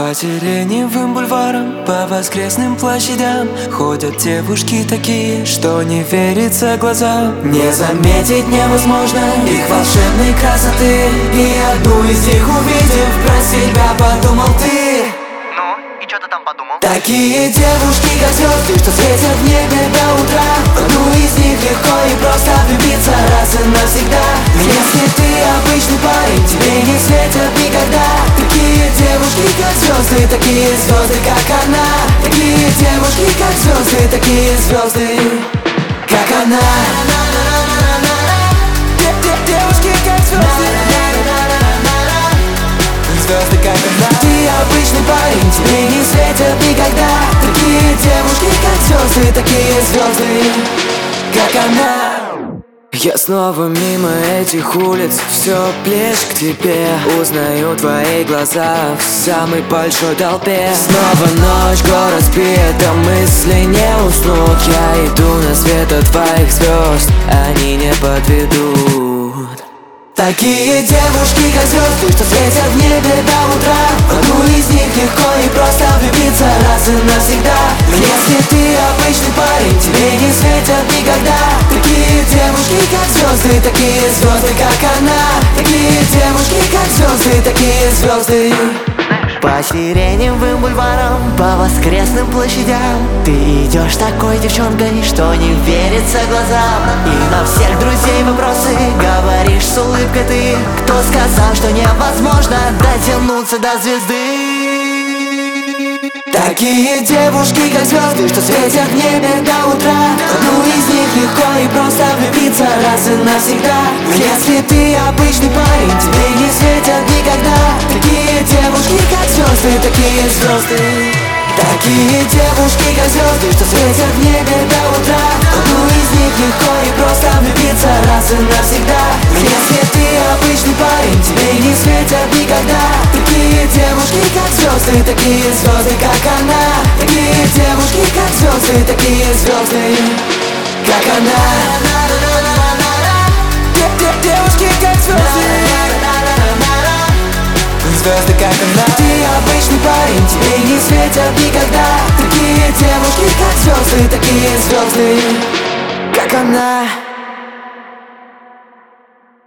По сиреневым бульварам, по воскресным площадям ходят девушки такие, что не верится глазам. Не заметить невозможно их волшебной красоты, и одну из них увидев, про себя подумал ты. Ну, и что ты там подумал? Такие девушки, как звезды, что светят в небе до утра. В одну из них легко и просто влюбиться раз и навсегда. Если ты обычный парень, тебе не светят никогда. Такие девушки, как звезды, такие звезды, как она. Такие девушки, как звезды, такие звезды, как она. Девушки, как звезды, звезды, как она. Ты обычный парень, тебе не светят никогда. Такие девушки, как звезды, такие звезды, как она. Я снова мимо этих улиц, все ближе к тебе. Узнаю твои глаза в самой большой толпе. Снова ночь, город спит, а мысли не уснут. Я иду на свет от твоих звезд, они не подведут. Такие девушки, как звезды, что светят в небе до утра. В одну из них легко и просто влюбиться раз и навсегда. Если ты обычный парень, тебе не светят никогда. Такие девушки, как звезды, такие звезды, как она. Такие девушки, как звезды, такие звезды. По сиреневым бульварам, по воскресным площадям ты идешь такой девчонкой, что не верится глазам. И на всех друзей вопросы говоришь с улыбкой ты. Кто сказал, что невозможно дотянуться до звезды? Такие девушки, как звезды, что светят в небе до утра. В одну из них легко и просто влюбиться раз и навсегда. Если ты обычный парень, тебе не светят никогда. Такие девушки, как звезды, такие звезды. Такие девушки, как звезды, что светят в небе до утра. В одну из них легко и просто влюбиться раз и навсегда. Если ты обычный парень, тебе не светят никогда. Такие девушки, как звезды, такие звезды, как она. Такие девушки, как звезды, такие звезды, как она. Девушки, как звезды, звезды, как она. Ты обычный парень, тебе не светят никогда. Такие девушки, как звезды, такие звезды, как она.